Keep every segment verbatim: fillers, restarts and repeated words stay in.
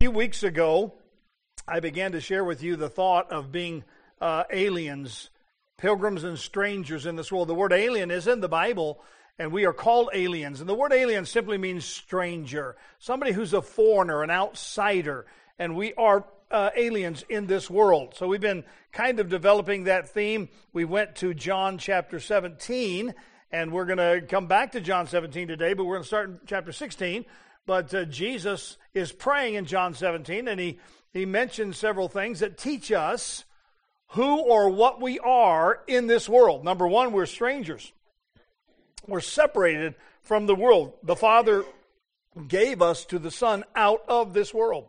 few weeks ago, I began to share with you the thought of being uh, aliens, pilgrims and strangers in this world. The word alien is in the Bible, and we are called aliens. And the word alien simply means stranger, somebody who's a foreigner, an outsider. And we are uh, aliens in this world. So we've been kind of developing that theme. We went to John chapter seventeen, and we're going to come back to John seventeen today, but we're going to start in chapter sixteen. But uh, Jesus is praying in John seventeen, and he, he mentions several things that teach us who or what we are in this world. Number one, we're strangers. We're separated from the world. The Father gave us to the Son out of this world.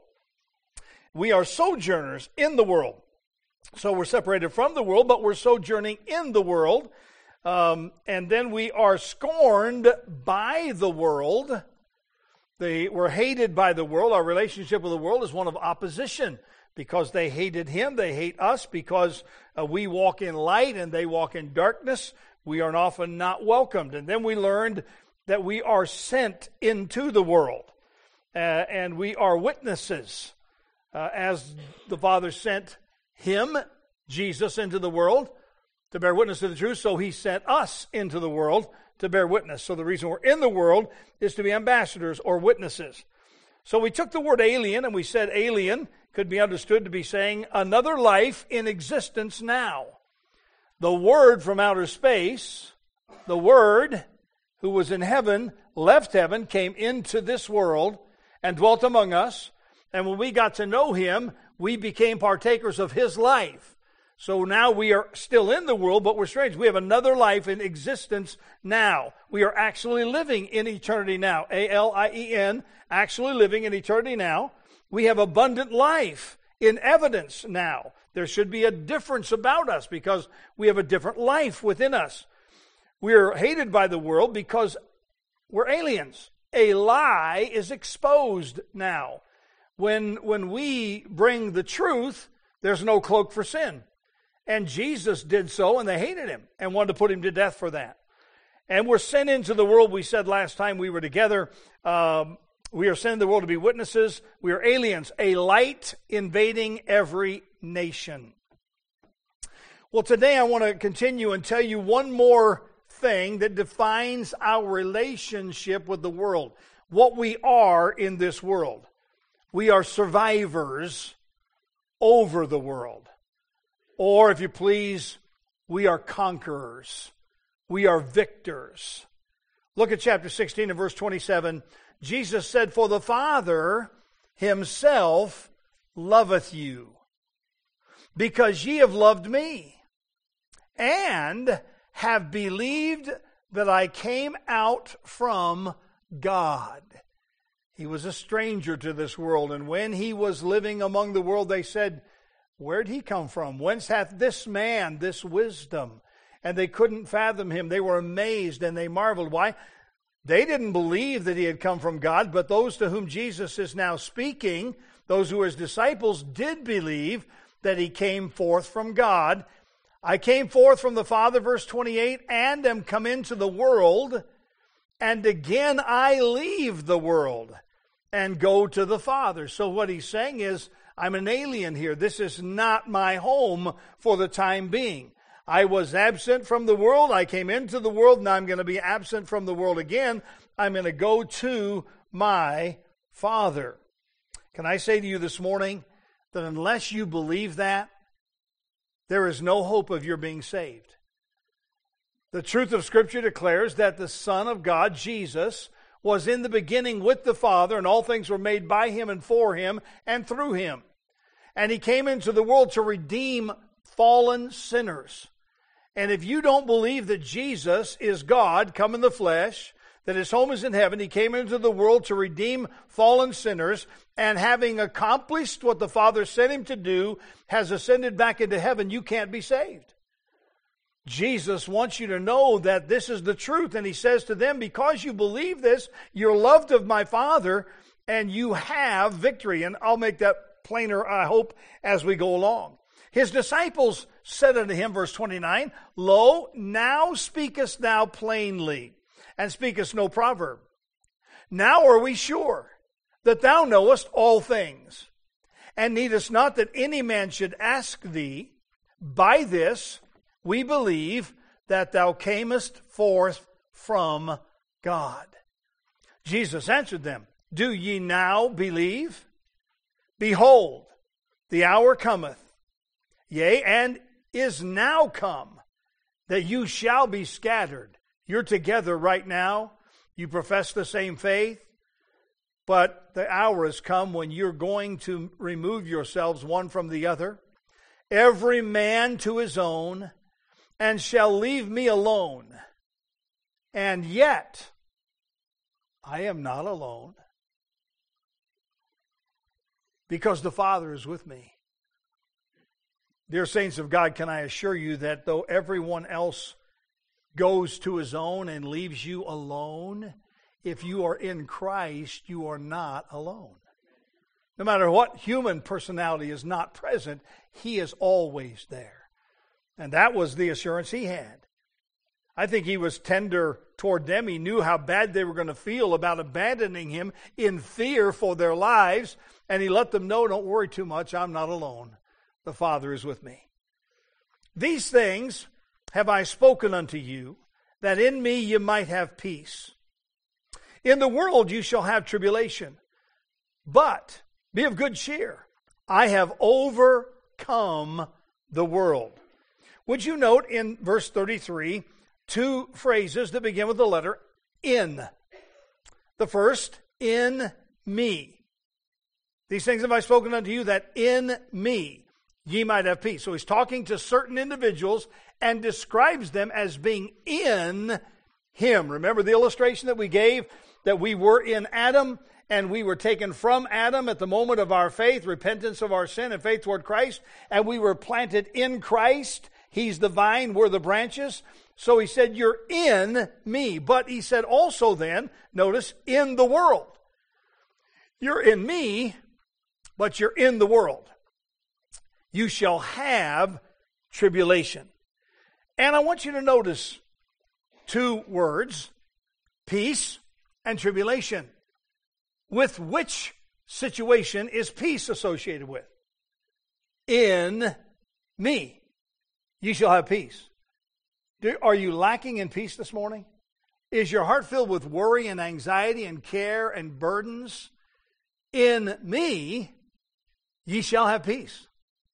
We are sojourners in the world. So we're separated from the world, but we're sojourning in the world. Um, and then we are scorned by the world. They were hated by the world. Our relationship with the world is one of opposition. Because they hated him, they hate us. Because uh, we walk in light and they walk in darkness, we are often not welcomed. And then we learned that we are sent into the world. Uh, and we are witnesses. Uh, as the Father sent him, Jesus, into the world to bear witness to the truth, so he sent us into the world to bear witness. So the reason we're in the world is to be ambassadors or witnesses. So we took the word alien and we said alien could be understood to be saying another life in existence now. The Word from outer space, the Word who was in heaven, left heaven, came into this world and dwelt among us. And when we got to know him, we became partakers of his life. So now we are still in the world, but we're strange. We have another life in existence now. We are actually living in eternity now. A L I E N, actually living in eternity now. We have abundant life in evidence now. There should be a difference about us because we have a different life within us. We're hated by the world because we're aliens. A lie is exposed now. When, when we bring the truth, there's no cloak for sin. And Jesus did so, and they hated him and wanted to put him to death for that. And we're sent into the world. We said last time we were together, um, we are sent into the world to be witnesses. We are aliens, a light invading every nation. Well, today I want to continue and tell you one more thing that defines our relationship with the world, what we are in this world. We are survivors over the world. Or, if you please, we are conquerors. We are victors. Look at chapter sixteen and verse twenty-seven. Jesus said, "For the Father himself loveth you, because ye have loved me, and have believed that I came out from God." He was a stranger to this world, and when he was living among the world, they said, "Where'd he come from? Whence hath this man this wisdom?" And they couldn't fathom him. They were amazed and they marveled. Why? They didn't believe that he had come from God, but those to whom Jesus is now speaking, those who are his disciples, did believe that he came forth from God. "I came forth from the Father," verse twenty-eight, "and am come into the world, and again I leave the world and go to the Father." So what he's saying is, I'm an alien here. This is not my home for the time being. I was absent from the world. I came into the world. Now I'm going to be absent from the world again. I'm going to go to my Father. Can I say to you this morning that unless you believe that, there is no hope of your being saved. The truth of Scripture declares that the Son of God, Jesus, was in the beginning with the Father, and all things were made by him and for him and through him. And he came into the world to redeem fallen sinners. And if you don't believe that Jesus is God, come in the flesh, that his home is in heaven, he came into the world to redeem fallen sinners, and having accomplished what the Father sent him to do, has ascended back into heaven, you can't be saved. Jesus wants you to know that this is the truth, and he says to them, because you believe this, you're loved of my Father, and you have victory. And I'll make that plainer, I hope, as we go along. His disciples said unto him, verse twenty-nine, Lo, now speakest thou plainly, and speakest no proverb. Now are we sure that thou knowest all things, and needest not that any man should ask thee. By this we believe that thou camest forth from God. Jesus answered them, Do ye now believe? Behold, the hour cometh, yea, and is now come, that you shall be scattered. You're together right now. You profess the same faith. But the hour has come when you're going to remove yourselves one from the other, every man to his own, and shall leave me alone. And yet, I am not alone, because the Father is with me. Dear saints of God, can I assure you that though everyone else goes to his own and leaves you alone, if you are in Christ, you are not alone. No matter what human personality is not present, He is always there. And that was the assurance he had. I think he was tender toward them. He knew how bad they were going to feel about abandoning him in fear for their lives. And he let them know, don't worry too much, I'm not alone. The Father is with me. These things have I spoken unto you, that in me you might have peace. In the world you shall have tribulation, but be of good cheer. I have overcome the world. Would you note in verse thirty-three, two phrases that begin with the letter in. The first, in me. These things have I spoken unto you, that in me ye might have peace. So he's talking to certain individuals and describes them as being in him. Remember the illustration that we gave, that we were in Adam and we were taken from Adam at the moment of our faith, repentance of our sin and faith toward Christ, and we were planted in Christ. He's the vine, we're the branches. So he said, you're in me. But he said also then, notice, in the world. You're in me, but you're in the world. You shall have tribulation. And I want you to notice two words, peace and tribulation. With which situation is peace associated with? In me. You shall have peace. Do, are you lacking in peace this morning? Is your heart filled with worry and anxiety and care and burdens? In me, ye shall have peace.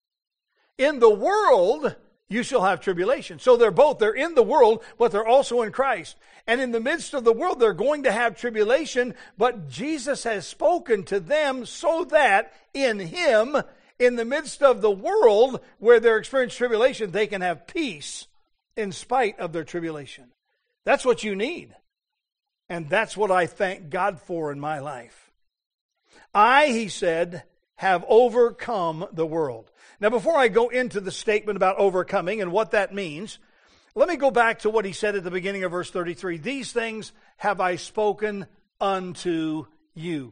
In the world, you shall have tribulation. So they're both, they're in the world, but they're also in Christ. And in the midst of the world, they're going to have tribulation, but Jesus has spoken to them so that in Him, in the midst of the world where they're experiencing tribulation, they can have peace in spite of their tribulation. That's what you need. And that's what I thank God for in my life. I, he said, have overcome the world. Now, before I go into the statement about overcoming and what that means, let me go back to what he said at the beginning of verse thirty-three. These things have I spoken unto you.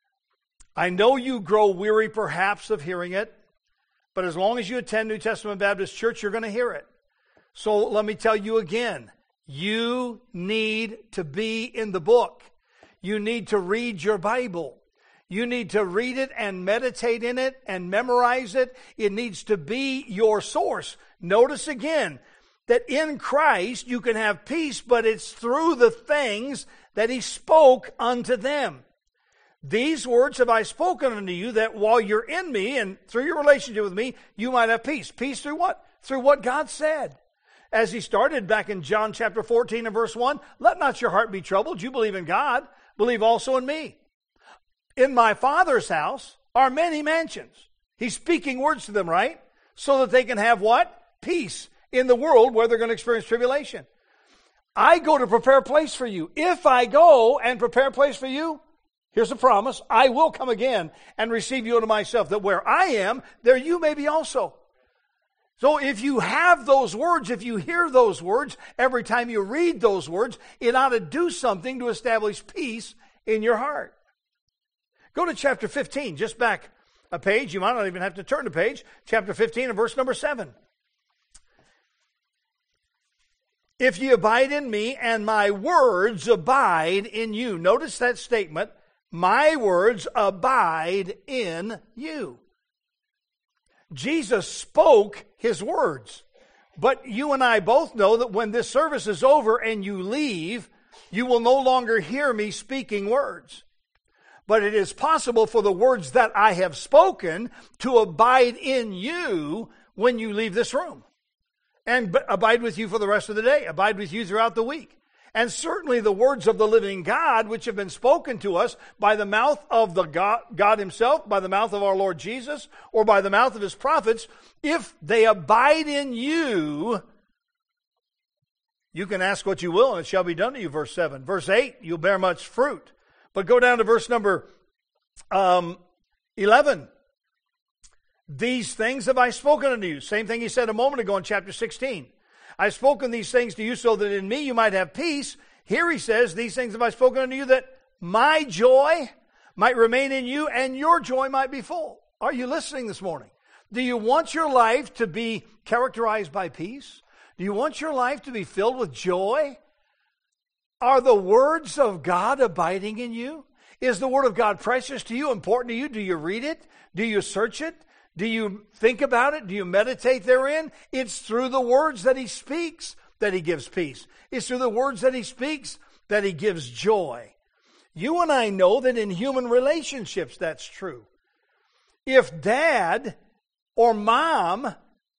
I know you grow weary perhaps of hearing it, but as long as you attend New Testament Baptist Church, you're going to hear it. So let me tell you again, you need to be in the book. You need to read your Bible. You need to read it and meditate in it and memorize it. It needs to be your source. Notice again that in Christ you can have peace, but it's through the things that He spoke unto them. These words have I spoken unto you, that while you're in me and through your relationship with me, you might have peace. Peace through what? Through what God said. As He started back in John chapter fourteen and verse one, let not your heart be troubled. You believe in God, believe also in me. In my Father's house are many mansions. He's speaking words to them, right? So that they can have what? Peace in the world where they're going to experience tribulation. I go to prepare a place for you. If I go and prepare a place for you, here's a promise, I will come again and receive you unto myself, that where I am, there you may be also. So if you have those words, if you hear those words, every time you read those words, it ought to do something to establish peace in your heart. Go to chapter fifteen, just back a page. You might not even have to turn the page. Chapter fifteen and verse number seven. If ye abide in me and my words abide in you. Notice that statement. my words abide in you. Jesus spoke his words. But you and I both know that when this service is over and you leave, you will no longer hear me speaking words. But it is possible for the words that I have spoken to abide in you when you leave this room. And abide with you for the rest of the day. Abide with you throughout the week. And certainly the words of the living God, which have been spoken to us by the mouth of the God, God himself, by the mouth of our Lord Jesus, or by the mouth of his prophets, if they abide in you, you can ask what you will, and it shall be done to you, verse seven. Verse eight, you'll bear much fruit. But go down to verse number um, eleven. These things have I spoken unto you. Same thing he said a moment ago in chapter sixteen. I've spoken these things to you so that in me you might have peace. Here he says, these things have I spoken unto you that my joy might remain in you and your joy might be full. Are you listening this morning? Do you want your life to be characterized by peace? Do you want your life to be filled with joy? Are the words of God abiding in you? Is the Word of God precious to you, important to you? Do you read it? Do you search it? Do you think about it? Do you meditate therein? It's through the words that he speaks that he gives peace. It's through the words that he speaks that he gives joy. You and I know that in human relationships that's true. If dad or mom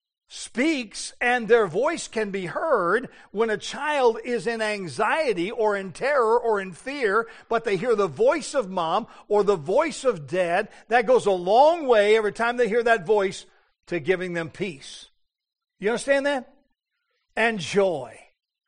speaks and their voice can be heard when a child is in anxiety or in terror or in fear, but they hear the voice of mom or the voice of dad, that goes a long way every time they hear that voice to giving them peace. You understand that? And joy.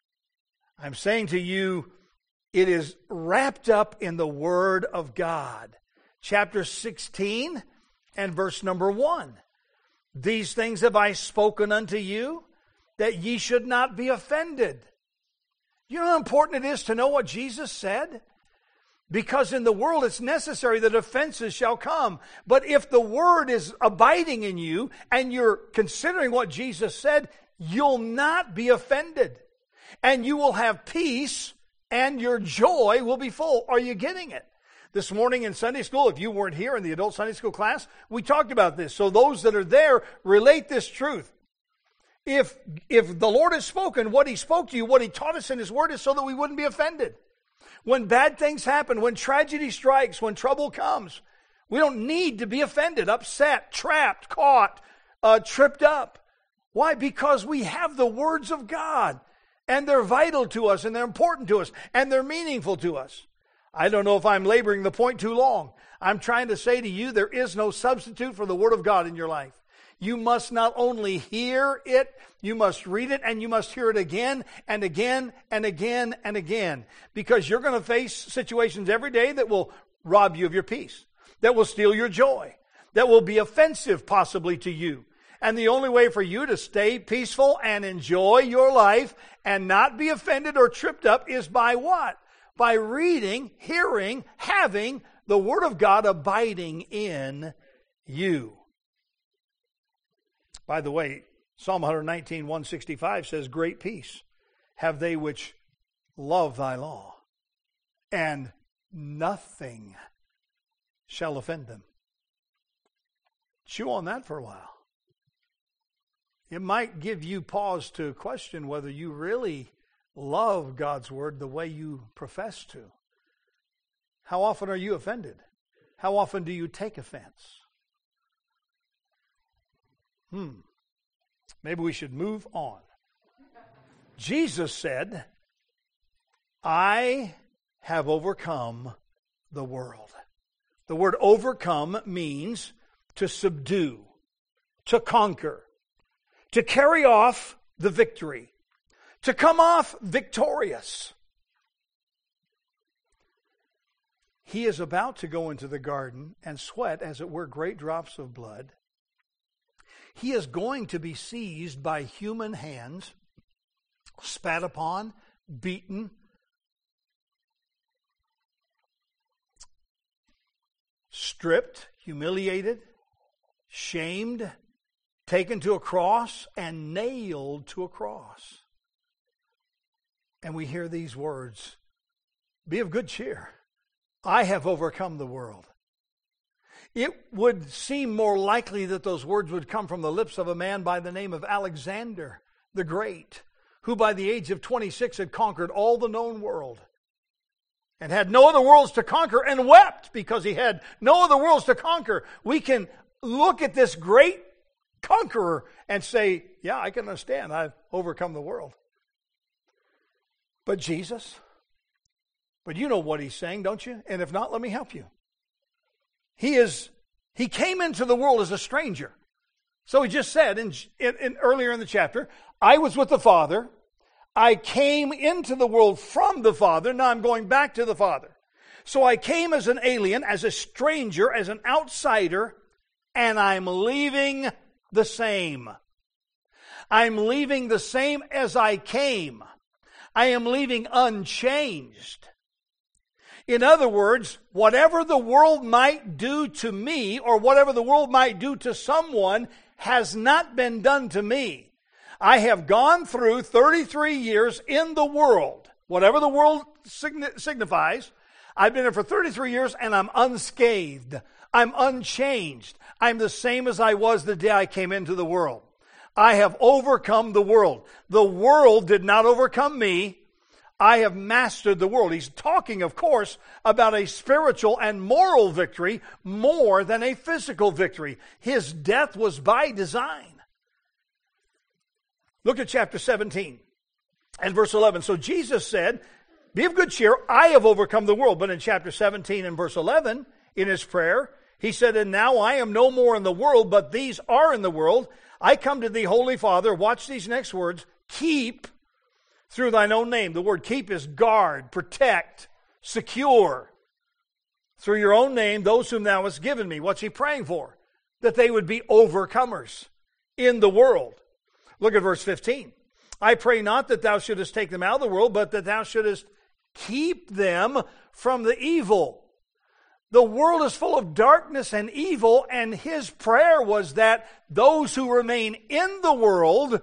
I'm saying to you, it is wrapped up in the Word of God. Chapter sixteen and verse number one. These things have I spoken unto you, that ye should not be offended. You know how important it is to know what Jesus said? Because in the world it's necessary that offenses shall come. But if the Word is abiding in you, and you're considering what Jesus said, you'll not be offended. And you will have peace, and your joy will be full. Are you getting it? This morning in Sunday school, if you weren't here in the adult Sunday school class, we talked about this. So those that are there relate this truth. If, if the Lord has spoken, what he spoke to you, what he taught us in his word is so that we wouldn't be offended. When bad things happen, when tragedy strikes, when trouble comes, we don't need to be offended, upset, trapped, caught, uh, tripped up. Why? Because we have the words of God, and they're vital to us, and they're important to us, and they're meaningful to us. I don't know if I'm laboring the point too long. I'm trying to say to you, there is no substitute for the Word of God in your life. You must not only hear it, you must read it, and you must hear it again and again and again and again. Because you're going to face situations every day that will rob you of your peace, that will steal your joy, that will be offensive possibly to you. And the only way for you to stay peaceful and enjoy your life and not be offended or tripped up is by what? By reading, hearing, having the Word of God abiding in you. By the way, Psalm one nineteen, one sixty-five says, great peace have they which love thy law, and nothing shall offend them. Chew on that for a while. It might give you pause to question whether you really love God's Word the way you profess to. How often are you offended? How often do you take offense? Hmm. Maybe we should move on. Jesus said, I have overcome the world. The word overcome means to subdue, to conquer, to carry off the victory, to come off victorious. He is about to go into the garden and sweat, as it were, great drops of blood. He is going to be seized by human hands, spat upon, beaten, stripped, humiliated, shamed, taken to a cross, and nailed to a cross. And we hear these words, be of good cheer. I have overcome the world. It would seem more likely that those words would come from the lips of a man by the name of Alexander the Great, who by the age of twenty-six had conquered all the known world and had no other worlds to conquer and wept because he had no other worlds to conquer. We can look at this great conqueror and say, yeah, I can understand. I've overcome the world. But Jesus, but you know what he's saying, don't you? And if not, let me help you. He is, he came into the world as a stranger. So he just said in, in, in earlier in the chapter, I was with the Father. I came into the world from the Father. Now I'm going back to the Father. So I came as an alien, as a stranger, as an outsider, and I'm leaving the same. I'm leaving the same as I came. I am leaving unchanged. In other words, whatever the world might do to me, or whatever the world might do to someone, has not been done to me. I have gone through thirty-three years in the world, whatever the world signifies. I've been here for thirty-three years and I'm unscathed. I'm unchanged. I'm the same as I was the day I came into the world. I have overcome the world. The world did not overcome me. I have mastered the world. He's talking, of course, about a spiritual and moral victory more than a physical victory. His death was by design. Look at chapter seventeen and verse eleven. So Jesus said, be of good cheer, I have overcome the world. But in chapter seventeen and verse eleven, in his prayer, he said, and now I am no more in the world, but these are in the world. I come to thee, Holy Father. Watch these next words. Keep through thine own name. The word keep is guard, protect, secure. Through your own name, those whom thou hast given me. What's he praying for? That they would be overcomers in the world. Look at verse fifteen. I pray not that thou shouldest take them out of the world, but that thou shouldest keep them from the evil. The world is full of darkness and evil, and his prayer was that those who remain in the world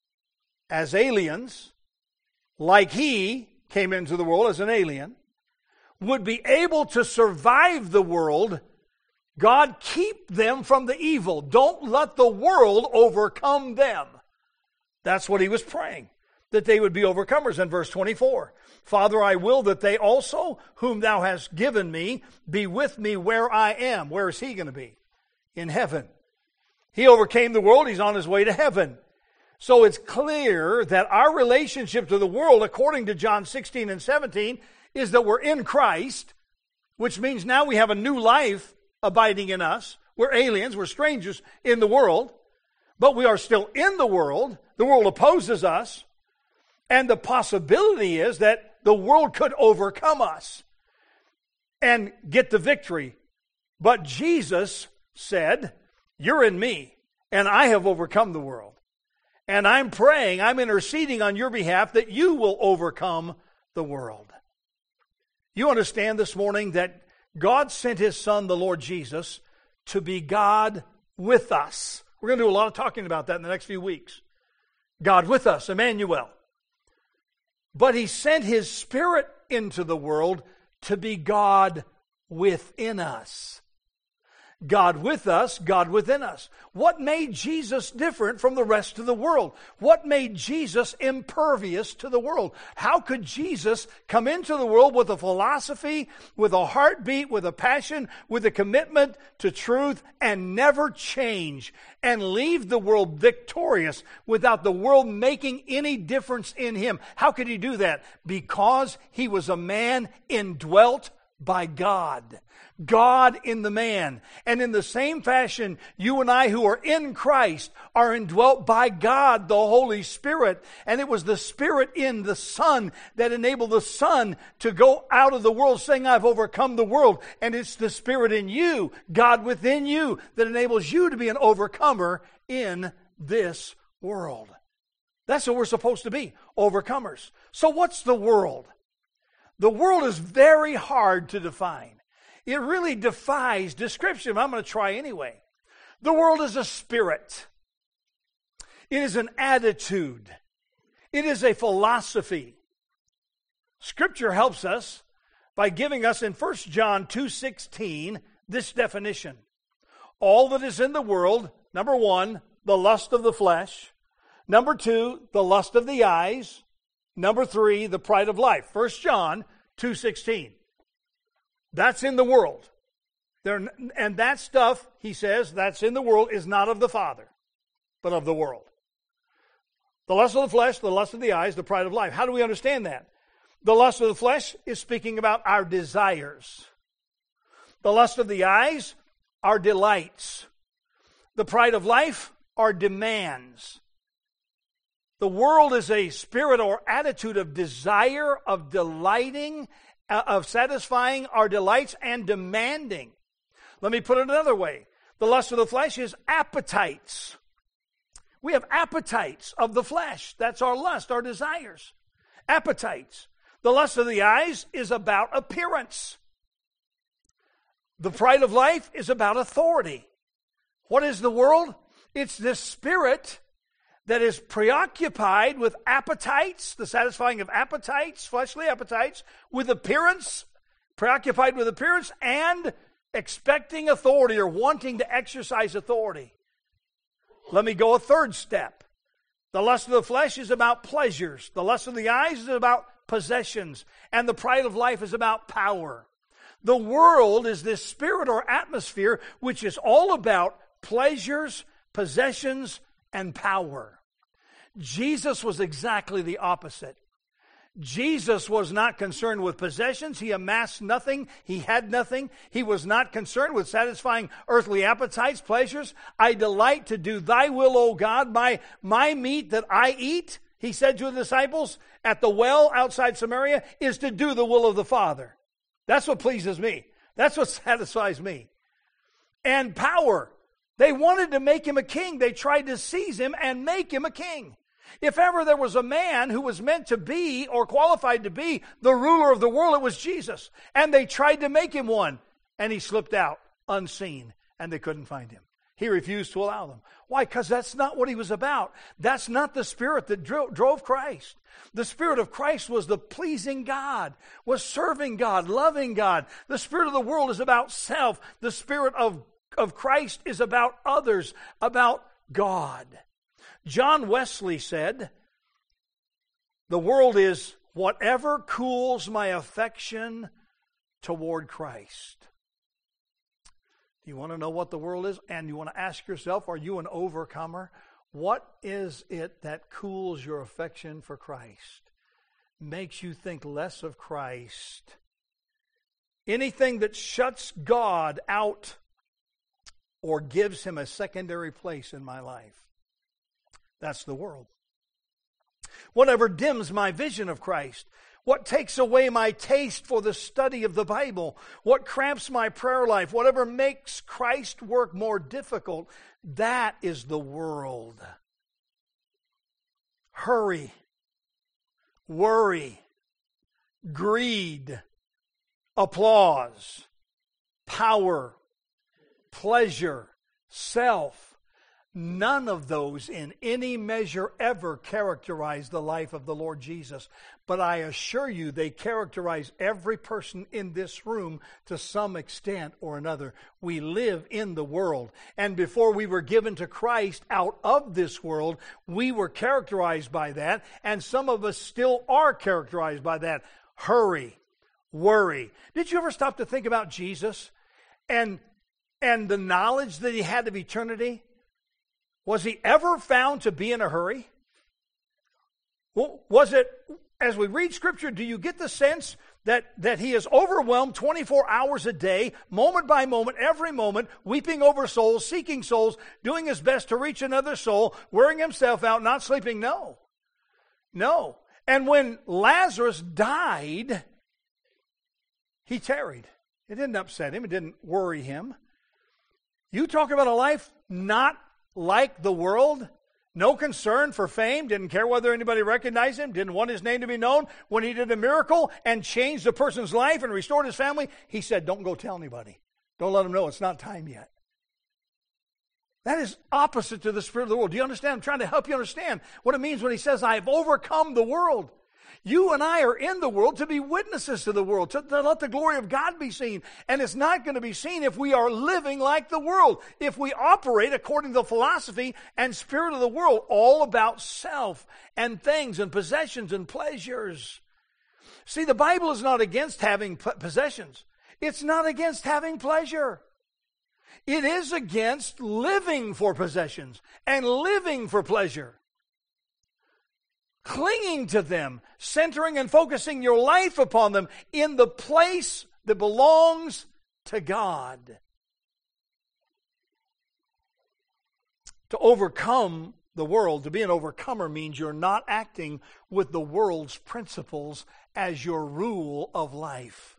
as aliens, like he came into the world as an alien, would be able to survive the world. God, keep them from the evil. Don't let the world overcome them. That's what he was praying, that they would be overcomers. In verse twenty-four, Father, I will that they also, whom thou hast given me, be with me where I am. Where is he going to be? In heaven. He overcame the world. He's on his way to heaven. So it's clear that our relationship to the world, according to John sixteen and seventeen, is that we're in Christ, which means now we have a new life abiding in us. We're aliens. We're strangers in the world. But we are still in the world. The world opposes us. And the possibility is that the world could overcome us and get the victory. But Jesus said, you're in me, and I have overcome the world. And I'm praying, I'm interceding on your behalf that you will overcome the world. You understand this morning that God sent his Son, the Lord Jesus, to be God with us. We're going to do a lot of talking about that in the next few weeks. God with us, Emmanuel. But he sent his Spirit into the world to be God within us. God with us, God within us. What made Jesus different from the rest of the world? What made Jesus impervious to the world? How could Jesus come into the world with a philosophy, with a heartbeat, with a passion, with a commitment to truth, and never change, and leave the world victorious without the world making any difference in him? How could he do that? Because he was a man indwelt by God. God in the man. And in the same fashion, you and I who are in Christ are indwelt by God, the Holy Spirit. And it was the Spirit in the Son that enabled the Son to go out of the world saying, I've overcome the world. And it's the Spirit in you, God within you, that enables you to be an overcomer in this world. That's what we're supposed to be, overcomers. So what's the world? The world is very hard to define. It really defies description. I'm going to try anyway. The world is a spirit. It is an attitude. It is a philosophy. Scripture helps us by giving us in First John two sixteen this definition. All that is in the world, number one, the lust of the flesh. Number two, the lust of the eyes. Number three, the pride of life. First John two sixteen. That's in the world. There, and that stuff, he says, that's in the world is not of the Father, but of the world. The lust of the flesh, the lust of the eyes, the pride of life. How do we understand that? The lust of the flesh is speaking about our desires. The lust of the eyes, our delights. The pride of life, our demands. The world is a spirit or attitude of desire, of delighting, uh, of satisfying our delights and demanding. Let me put it another way. The lust of the flesh is appetites. We have appetites of the flesh. That's our lust, our desires. Appetites. The lust of the eyes is about appearance. The pride of life is about authority. What is the world? It's this spirit that is preoccupied with appetites, the satisfying of appetites, fleshly appetites, with appearance, preoccupied with appearance, and expecting authority or wanting to exercise authority. Let me go a third step. The lust of the flesh is about pleasures. The lust of the eyes is about possessions. And the pride of life is about power. The world is this spirit or atmosphere which is all about pleasures, possessions, and power. Jesus was exactly the opposite. Jesus was not concerned with possessions. He amassed nothing. He had nothing. He was not concerned with satisfying earthly appetites, pleasures. I delight to do thy will, O God. My, my meat that I eat, he said to the disciples at the well outside Samaria, is to do the will of the Father. That's what pleases me. That's what satisfies me. And power. They wanted to make him a king. They tried to seize him and make him a king. If ever there was a man who was meant to be or qualified to be the ruler of the world, it was Jesus. And they tried to make him one. And he slipped out unseen. And they couldn't find him. He refused to allow them. Why? Because that's not what he was about. That's not the spirit that dro- drove Christ. The spirit of Christ was the pleasing God, was serving God, loving God. The spirit of the world is about self. The spirit of of Christ is about others, about God. John Wesley said, the world is whatever cools my affection toward Christ. You want to know what the world is? And you want to ask yourself, are you an overcomer? What is it that cools your affection for Christ? Makes you think less of Christ? Anything that shuts God out or gives him a secondary place in my life. That's the world. Whatever dims my vision of Christ, what takes away my taste for the study of the Bible, what cramps my prayer life, whatever makes Christ work more difficult, that is the world. Hurry, worry, greed, applause, power, pleasure, self, none of those in any measure ever characterize the life of the Lord Jesus. But I assure you they characterize every person in this room to some extent or another. We live in the world. And before we were given to Christ out of this world, we were characterized by that. And some of us still are characterized by that. Hurry, worry. Did you ever stop to think about Jesus and And the knowledge that he had of eternity? Was he ever found to be in a hurry? Was it, as we read Scripture, do you get the sense that, that he is overwhelmed twenty-four hours a day, moment by moment, every moment, weeping over souls, seeking souls, doing his best to reach another soul, wearing himself out, not sleeping? No. No. And when Lazarus died, he tarried. It didn't upset him. It didn't worry him. You talk about a life not like the world, no concern for fame, didn't care whether anybody recognized him, didn't want his name to be known. When he did a miracle and changed a person's life and restored his family, he said, don't go tell anybody. Don't let them know. It's not time yet. That is opposite to the spirit of the world. Do you understand? I'm trying to help you understand what it means when he says, I have overcome the world. You and I are in the world to be witnesses to the world, to, to let the glory of God be seen. And it's not going to be seen if we are living like the world, if we operate according to the philosophy and spirit of the world, all about self and things and possessions and pleasures. See, the Bible is not against having possessions. It's not against having pleasure. It is against living for possessions and living for pleasure. Clinging to them, centering and focusing your life upon them in the place that belongs to God. To overcome the world, to be an overcomer, means you're not acting with the world's principles as your rule of life.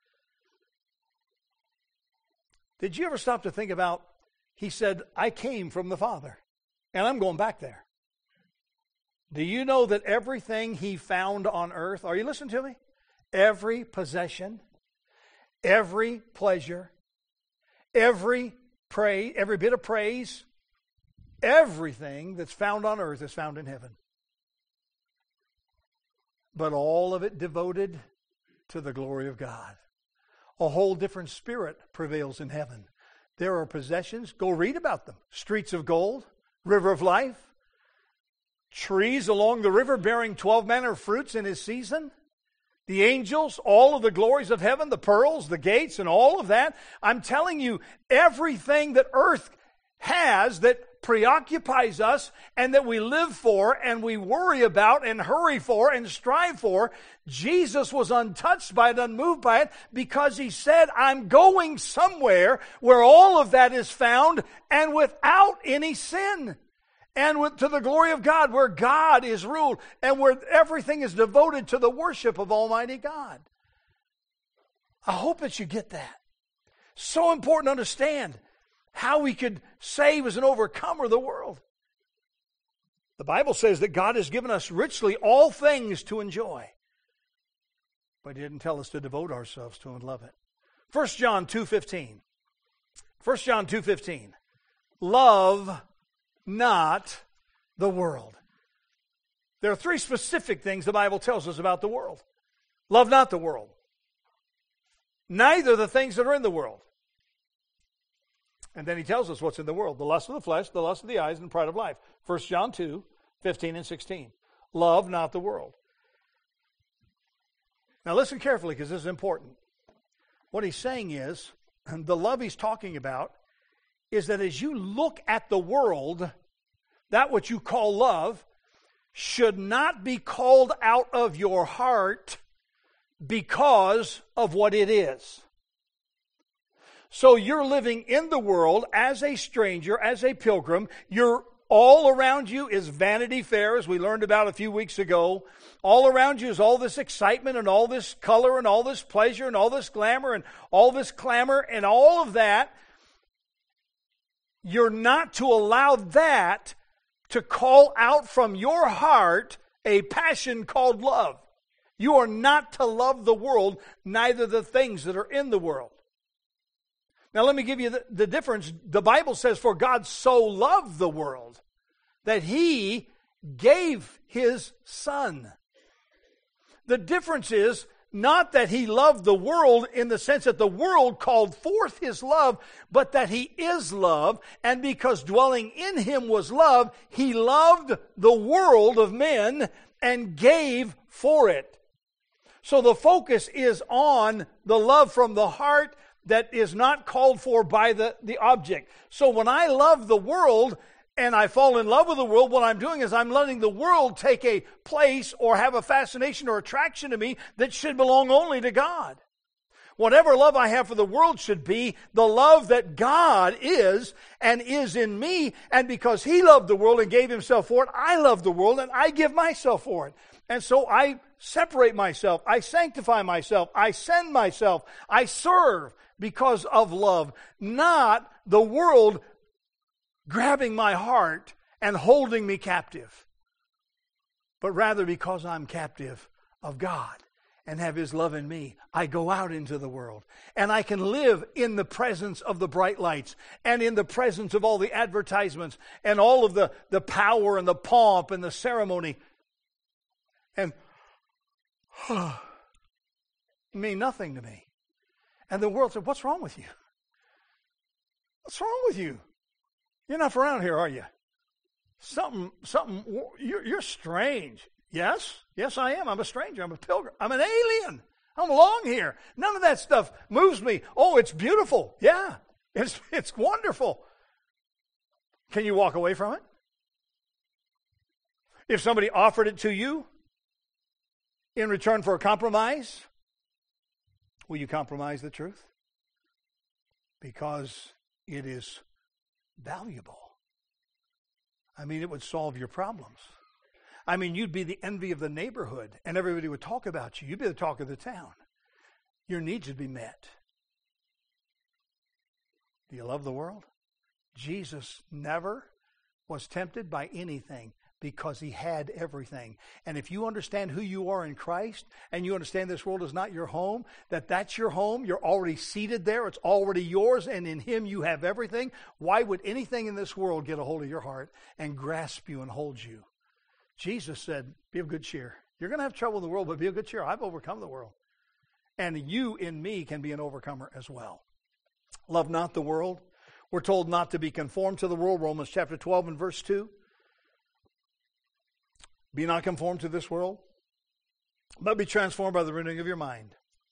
Did you ever stop to think about, he said, I came from the Father, and I'm going back there. Do you know that everything he found on earth, are you listening to me? Every possession, every pleasure, every praise, every bit of praise, everything that's found on earth is found in heaven. But all of it devoted to the glory of God. A whole different spirit prevails in heaven. There are possessions, go read about them. Streets of gold, river of life, trees along the river bearing twelve manner of fruits in his season. The angels, all of the glories of heaven, the pearls, the gates, and all of that. I'm telling you, everything that earth has that preoccupies us and that we live for and we worry about and hurry for and strive for, Jesus was untouched by it, unmoved by it, because he said, I'm going somewhere where all of that is found and without any sin. And with, to the glory of God, where God is ruled and where everything is devoted to the worship of Almighty God. I hope that you get that. So important to understand how we could save as an overcomer of the world. The Bible says that God has given us richly all things to enjoy. But he didn't tell us to devote ourselves to and love it. First John two fifteen. First John two fifteen. Love not the world. There are three specific things the Bible tells us about the world. Love not the world. Neither the things that are in the world. And then he tells us what's in the world. The lust of the flesh, the lust of the eyes, and the pride of life. First John two, fifteen and sixteen. Love not the world. Now listen carefully, because this is important. What he's saying is, the love he's talking about is that as you look at the world, that what you call love should not be called out of your heart because of what it is. So you're living in the world as a stranger, as a pilgrim. You're all around you is Vanity Fair, as we learned about a few weeks ago. All around you is all this excitement and all this color and all this pleasure and all this glamour and all this clamor and all of that. You're not to allow that to call out from your heart a passion called love. You are not to love the world, neither the things that are in the world. Now let me give you the, the difference. The Bible says, for God so loved the world that he gave his Son. The difference is not that he loved the world in the sense that the world called forth his love, but that he is love, and because dwelling in him was love, he loved the world of men and gave for it. So the focus is on the love from the heart that is not called for by the, the object. So when I love the world and I fall in love with the world, what I'm doing is I'm letting the world take a place or have a fascination or attraction to me that should belong only to God. Whatever love I have for the world should be the love that God is and is in me. And because he loved the world and gave himself for it, I love the world and I give myself for it. And so I separate myself, I sanctify myself, I send myself, I serve because of love, not the world grabbing my heart and holding me captive, but rather because I'm captive of God and have his love in me. I go out into the world and I can live in the presence of the bright lights and in the presence of all the advertisements and all of the, the power and the pomp and the ceremony. And mean nothing to me. And the world said, what's wrong with you? What's wrong with you? You're not from around here, are you? Something, something, you're, you're strange. Yes, yes I am. I'm a stranger. I'm a pilgrim. I'm an alien. I don't belong here. None of that stuff moves me. Oh, it's beautiful. Yeah, it's, it's wonderful. Can you walk away from it? If somebody offered it to you in return for a compromise, will you compromise the truth? Because it is valuable. I mean, it would solve your problems. I mean, you'd be the envy of the neighborhood, and everybody would talk about you. You'd be the talk of the town. Your needs would be met. Do you love the world? Jesus never was tempted by anything because he had everything. And if you understand who you are in Christ, and you understand this world is not your home, that that's your home, you're already seated there, it's already yours, and in him you have everything, why would anything in this world get a hold of your heart and grasp you and hold you? Jesus said, be of good cheer. You're going to have trouble in the world, but be of good cheer. I've overcome the world. And you in me can be an overcomer as well. Love not the world. We're told not to be conformed to the world, Romans chapter twelve and verse two. Be not conformed to this world, but be transformed by the renewing of your mind.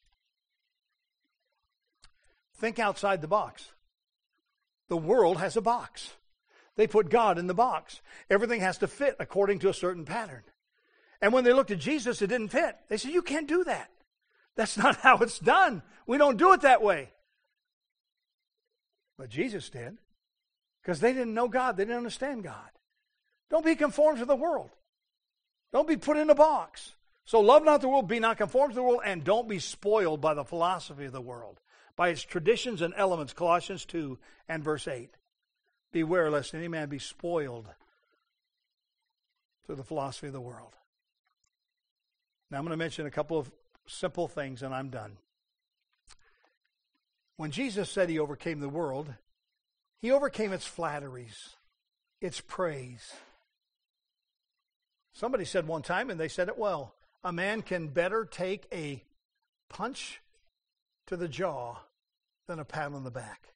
Think outside the box. The world has a box. They put God in the box. Everything has to fit according to a certain pattern. And when they looked at Jesus, it didn't fit. They said, you can't do that. That's not how it's done. We don't do it that way. But Jesus did. Because they didn't know God. They didn't understand God. Don't be conformed to the world. Don't be put in a box. So love not the world, be not conformed to the world, and don't be spoiled by the philosophy of the world, by its traditions and elements, Colossians two and verse eight. Beware lest any man be spoiled through the philosophy of the world. Now I'm going to mention a couple of simple things and I'm done. When Jesus said he overcame the world, he overcame its flatteries, its praise. Somebody said one time, and they said it well, a man can better take a punch to the jaw than a pat on the back.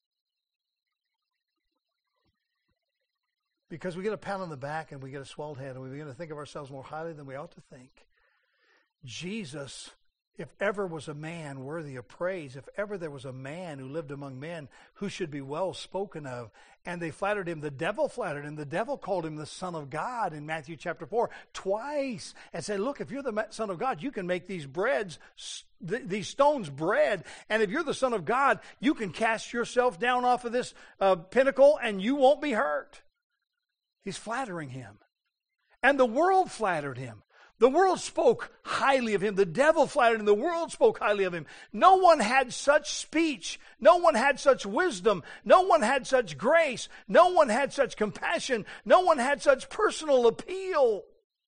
Because we get a pat on the back and we get a swelled head and we begin to think of ourselves more highly than we ought to think. Jesus, if ever was a man worthy of praise, if ever there was a man who lived among men who should be well spoken of, and they flattered him, the devil flattered him. The devil called him the Son of God in Matthew chapter four twice and said, look, if you're the Son of God, you can make these breads, these stones bread. And if you're the Son of God, you can cast yourself down off of this uh, pinnacle and you won't be hurt. He's flattering him. And the world flattered him. The world spoke highly of him. The devil flattered him. The world spoke highly of him. No one had such speech. No one had such wisdom. No one had such grace. No one had such compassion. No one had such personal appeal.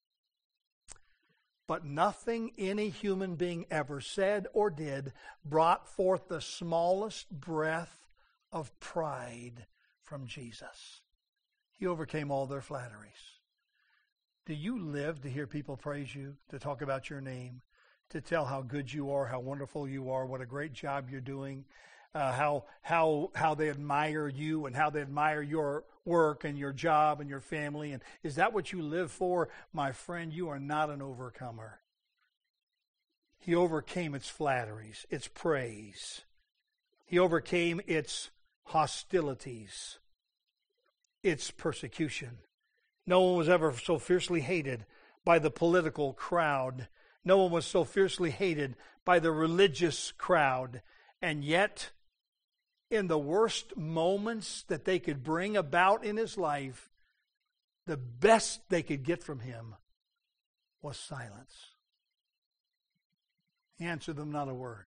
But nothing any human being ever said or did brought forth the smallest breath of pride from Jesus. He overcame all their flatteries. Do you live to hear people praise you, to talk about your name, to tell how good you are, how wonderful you are, what a great job you're doing, uh, how how how they admire you and how they admire your work and your job and your family? And is that what you live for? My friend, you are not an overcomer. He overcame its flatteries, its praise. He overcame its hostilities, its persecution. No one was ever so fiercely hated by the political crowd. No one was so fiercely hated by the religious crowd. And yet, in the worst moments that they could bring about in his life, the best they could get from him was silence. He answered them not a word.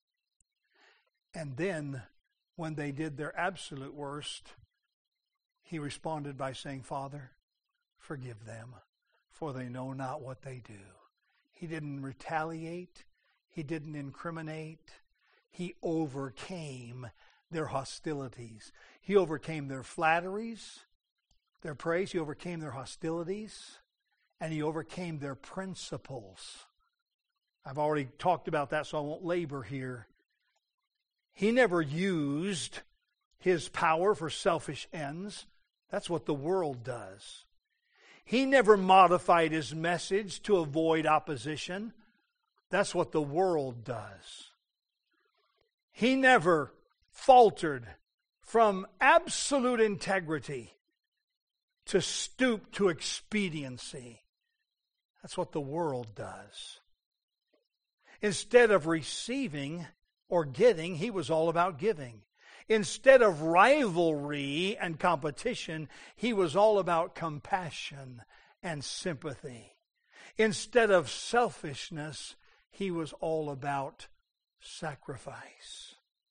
And then, when they did their absolute worst, he responded by saying, Father, forgive them, for they know not what they do. He didn't retaliate. He didn't incriminate. He overcame their hostilities. He overcame their flatteries, their praise. He overcame their hostilities, and he overcame their principles. I've already talked about that, so I won't labor here. He never used his power for selfish ends. That's what the world does. He never modified his message to avoid opposition. That's what the world does. He never faltered from absolute integrity to stoop to expediency. That's what the world does. Instead of receiving or getting, he was all about giving. Instead of rivalry and competition, he was all about compassion and sympathy. Instead of selfishness, he was all about sacrifice.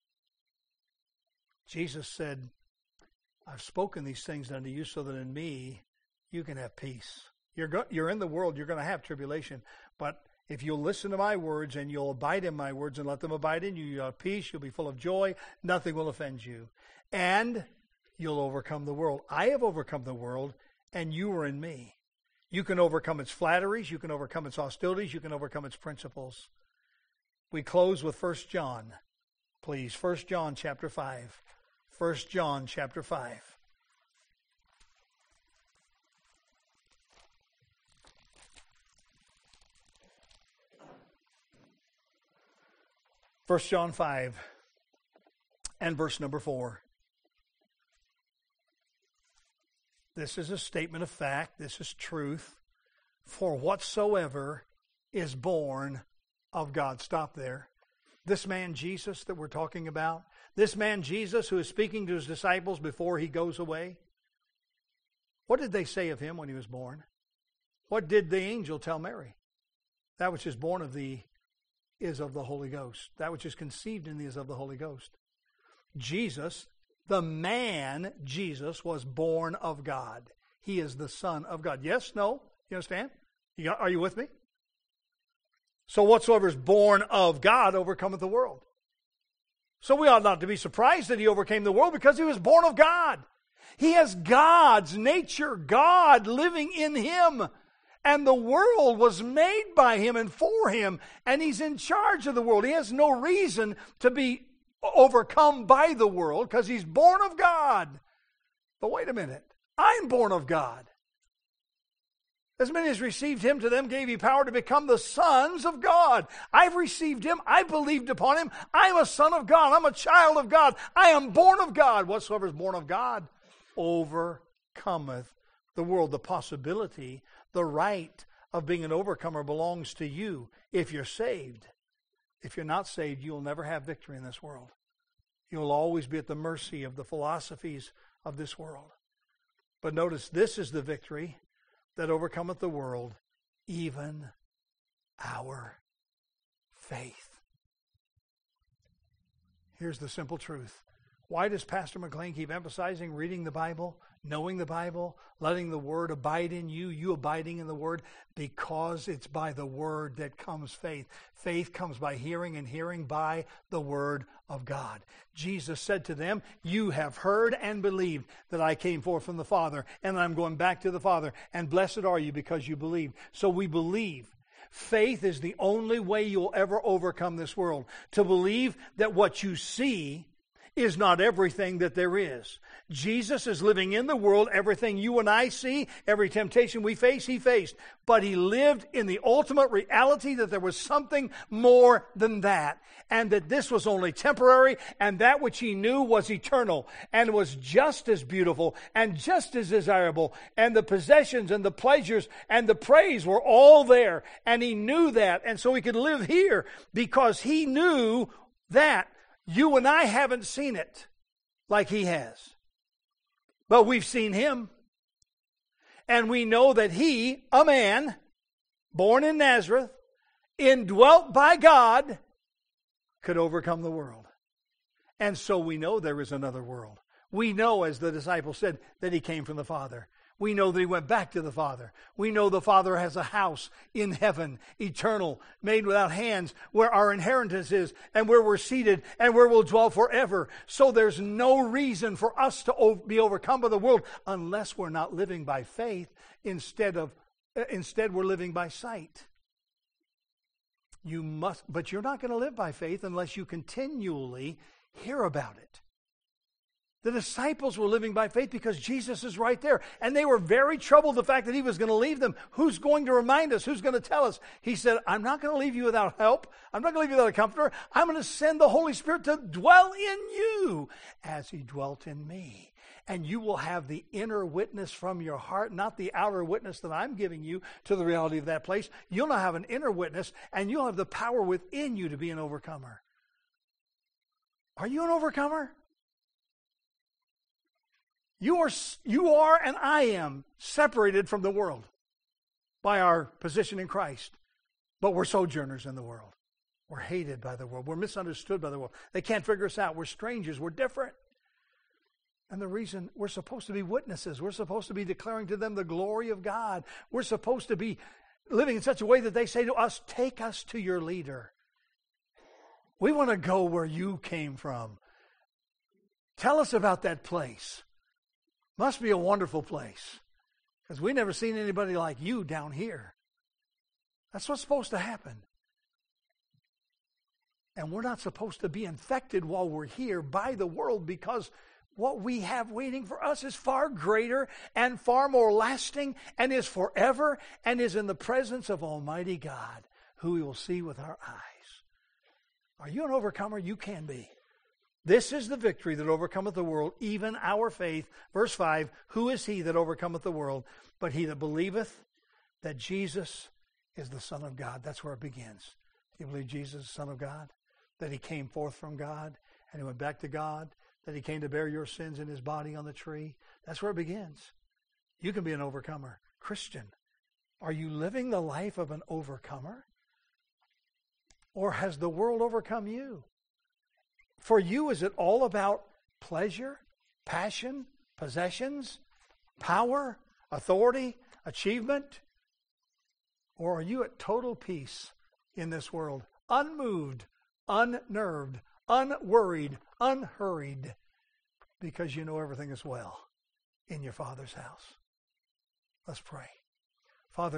Jesus said, I've spoken these things unto you so that in me you can have peace. You're, go- you're in the world, you're going to have tribulation, but if you'll listen to my words and you'll abide in my words and let them abide in you, you'll have peace, you'll be full of joy, nothing will offend you. And you'll overcome the world. I have overcome the world, and you are in me. You can overcome its flatteries, you can overcome its hostilities, you can overcome its principles. We close with First John, please. First John chapter five. First John chapter five. First John five and verse number four. This is a statement of fact. This is truth. For whatsoever is born of God. Stop there. This man Jesus that we're talking about, this man Jesus who is speaking to his disciples before he goes away, what did they say of him when he was born? What did the angel tell Mary? That which is born of thee is of the Holy Ghost. That which is conceived in thee is of the Holy Ghost. Jesus, the man Jesus, was born of God. He is the Son of God. Yes? No? You understand? You got, are you with me? So whatsoever is born of God overcometh the world. So we ought not to be surprised that he overcame the world because he was born of God. He has God's nature, God living in him. And the world was made by him and for him. And he's in charge of the world. He has no reason to be overcome by the world because he's born of God. But wait a minute. I'm born of God. As many as received him, to them gave he power to become the sons of God. I've received him. I believed upon him. I'm a son of God. I'm a child of God. I am born of God. Whatsoever is born of God overcometh the world. The possibility, the right of being an overcomer belongs to you if you're saved. If you're not saved, you'll never have victory in this world. You'll always be at the mercy of the philosophies of this world. But notice, this is the victory that overcometh the world, even our faith. Here's the simple truth. Why does Pastor McLean keep emphasizing reading the Bible, knowing the Bible, letting the Word abide in you, you abiding in the Word? Because it's by the Word that comes faith. Faith comes by hearing, and hearing by the Word of God. Jesus said to them, you have heard and believed that I came forth from the Father, and I'm going back to the Father, and blessed are you because you believed. So we believe. Faith is the only way you'll ever overcome this world. To believe that what you see is not everything that there is. Jesus is living in the world. Everything you and I see, every temptation we face, he faced. But he lived in the ultimate reality that there was something more than that. And that this was only temporary, and that which he knew was eternal, and was just as beautiful, and just as desirable. And the possessions and the pleasures and the praise were all there. And he knew that. And so he could live here because he knew that. You and I haven't seen it like he has. But we've seen him. And we know that he, a man, born in Nazareth, indwelt by God, could overcome the world. And so we know there is another world. We know, as the disciples said, that he came from the Father. We know that he went back to the Father. We know the Father has a house in heaven, eternal, made without hands, where our inheritance is, and where we're seated, and where we'll dwell forever. So there's no reason for us to be overcome by the world unless we're not living by faith. Instead of, instead we're living by sight. You must, but you're not going to live by faith unless you continually hear about it. The disciples were living by faith because Jesus is right there. And they were very troubled the fact that he was going to leave them. Who's going to remind us? Who's going to tell us? He said, I'm not going to leave you without help. I'm not going to leave you without a comforter. I'm going to send the Holy Spirit to dwell in you as he dwelt in me. And you will have the inner witness from your heart, not the outer witness that I'm giving you to the reality of that place. You'll now have an inner witness, and you'll have the power within you to be an overcomer. Are you an overcomer? You are, you are and I am separated from the world by our position in Christ. But we're sojourners in the world. We're hated by the world. We're misunderstood by the world. They can't figure us out. We're strangers. We're different. And the reason we're supposed to be witnesses. We're supposed to be declaring to them the glory of God. We're supposed to be living in such a way that they say to us, take us to your leader. We want to go where you came from. Tell us about that place. Must be a wonderful place. Because we've never seen anybody like you down here. That's what's supposed to happen. And we're not supposed to be infected while we're here by the world, because what we have waiting for us is far greater and far more lasting and is forever and is in the presence of Almighty God, who we will see with our eyes. Are you an overcomer? You can be. This is the victory that overcometh the world, even our faith. Verse five, who is he that overcometh the world? But he that believeth that Jesus is the Son of God. That's where it begins. Do you believe Jesus is the Son of God? That he came forth from God and he went back to God? That he came to bear your sins in his body on the tree? That's where it begins. You can be an overcomer. Christian, are you living the life of an overcomer? Or has the world overcome you? For you, is it all about pleasure, passion, possessions, power, authority, achievement? Or are you at total peace in this world, unmoved, unnerved, unworried, unhurried, because you know everything is well in your Father's house? Let's pray.